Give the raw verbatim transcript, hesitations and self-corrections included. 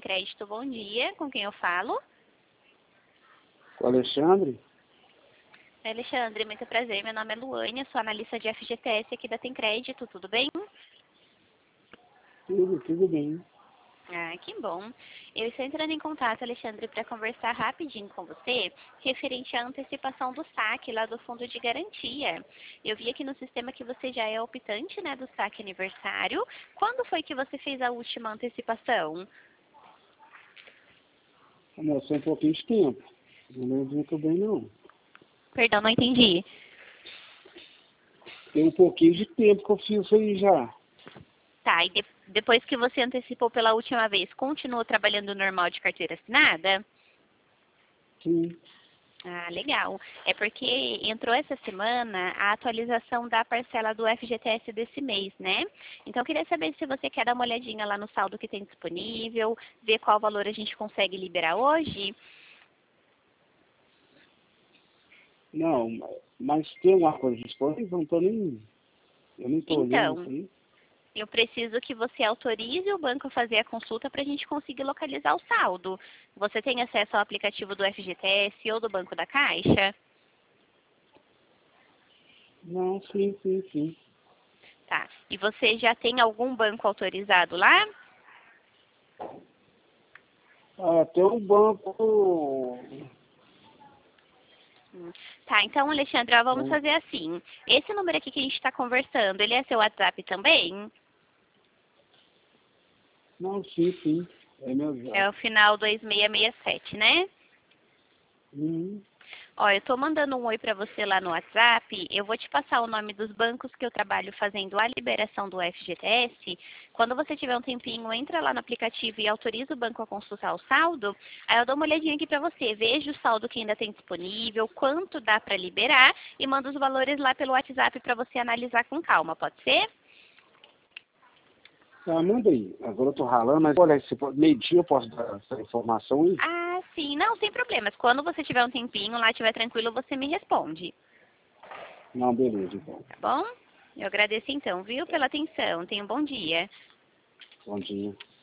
Crédito, bom dia. Com quem eu falo? O Alexandre? Alexandre, muito prazer. Meu nome é Luânia, sou analista de F G T S aqui da Tem Crédito, tudo bem? Tudo, tudo bem. Ah, que bom. Eu estou entrando em contato, Alexandre, para conversar rapidinho com você, referente à antecipação do saque lá do fundo de garantia. Eu vi aqui no sistema que você já é optante, né, do saque aniversário. Quando foi que você fez a última antecipação? Nossa, um pouquinho de tempo. Não lembro muito bem, não. Perdão, não entendi. Tem um pouquinho de tempo que eu fiz isso aí já. Tá, e de- depois que você antecipou pela última vez, continuou trabalhando normal de carteira assinada? Sim. Ah, legal. É porque entrou essa semana a atualização da parcela do F G T S desse mês, né? Então, eu queria saber se você quer dar uma olhadinha lá no saldo que tem disponível, ver qual valor a gente consegue liberar hoje. Não, mas tem alguma coisa disponível? Não tô nem... Eu nem tô olhando isso Então, aí. eu preciso que você autorize o banco a fazer a consulta para a gente conseguir localizar o saldo. Você tem acesso ao aplicativo do F G T S ou do Banco da Caixa? Não, sim, sim, sim. Tá. E você já tem algum banco autorizado lá? Ah, tem um banco... Hum. Tá, então, Alexandre, ó, vamos Bom, fazer assim. Esse número aqui que a gente está conversando, ele é seu WhatsApp também? não, sim, sim. É meu É já. o final dois seis seis sete, né? Uhum. Ó, eu tô mandando um oi para você lá no WhatsApp. Eu vou te passar o nome dos bancos que eu trabalho fazendo a liberação do F G T S. Quando você tiver um tempinho, entra lá no aplicativo e autoriza o banco a consultar o saldo. Aí eu dou uma olhadinha aqui para você. Veja o saldo que ainda tem disponível, quanto dá para liberar e mando os valores lá pelo WhatsApp para você analisar com calma. Pode ser? Tá, manda aí. Agora eu tô ralando, mas olha, se for meio-dia eu posso dar essa informação aí? Ah, sim. Não, sem problemas. Quando você tiver um tempinho lá, estiver tranquilo, você me responde. Não, beleza, então. Tá bom? Eu agradeço então, viu, pela atenção. Tenha um bom dia. Bom dia.